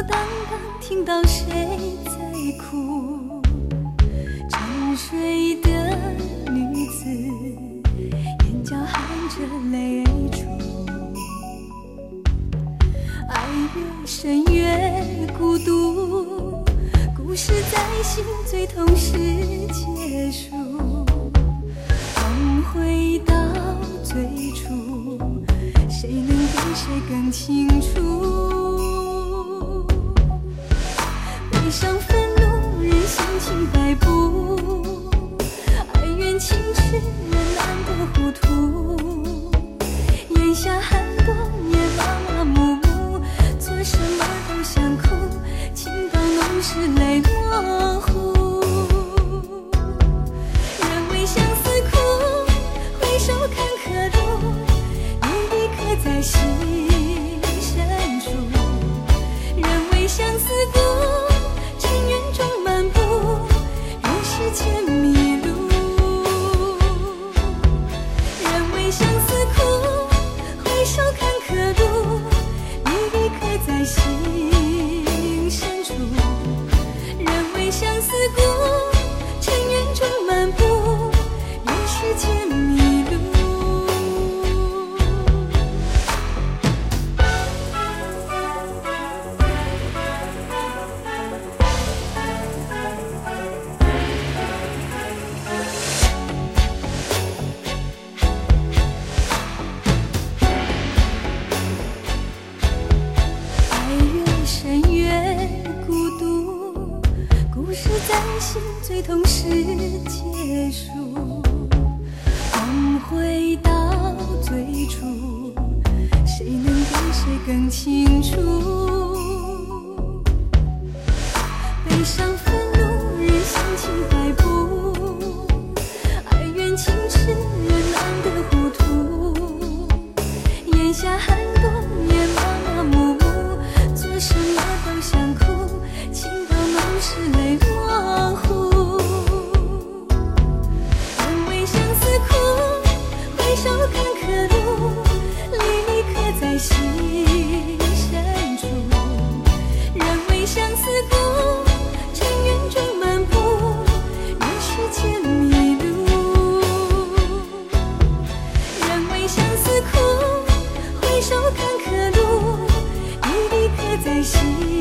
荡荡，听到谁在哭？沉睡的女子，眼角含着泪珠。爱越深越孤独，故事在心最痛时结束。梦回到最初，谁能比谁更清楚？悲伤愤怒，人心情摆布，爱怨情痴，人难得糊涂。眼下寒冬也麻麻木木，做什么都想哭，情到浓时泪模糊。人为相思苦，回首看客路，你的刻在心深处。人为相思故，尘缘中漫步，人世间迷路。人为相思苦，回首看客路，你的刻在心深处。人为相思故，尘缘中漫步，人世间迷路。爱越深越孤独，故事在心最痛时结束。梦回到最初，谁能比谁更清楚？悲伤愤怒，人心情摆布，爱怨情痴，人难得糊涂。眼下寒冬也麻麻木木，做什么都想哭，情到浓时泪模糊。人为相思苦，回首看客路，离你刻在心深处。人为相思故，尘缘中漫步，人世间迷路。人为相思苦，回首看客路，你的刻在心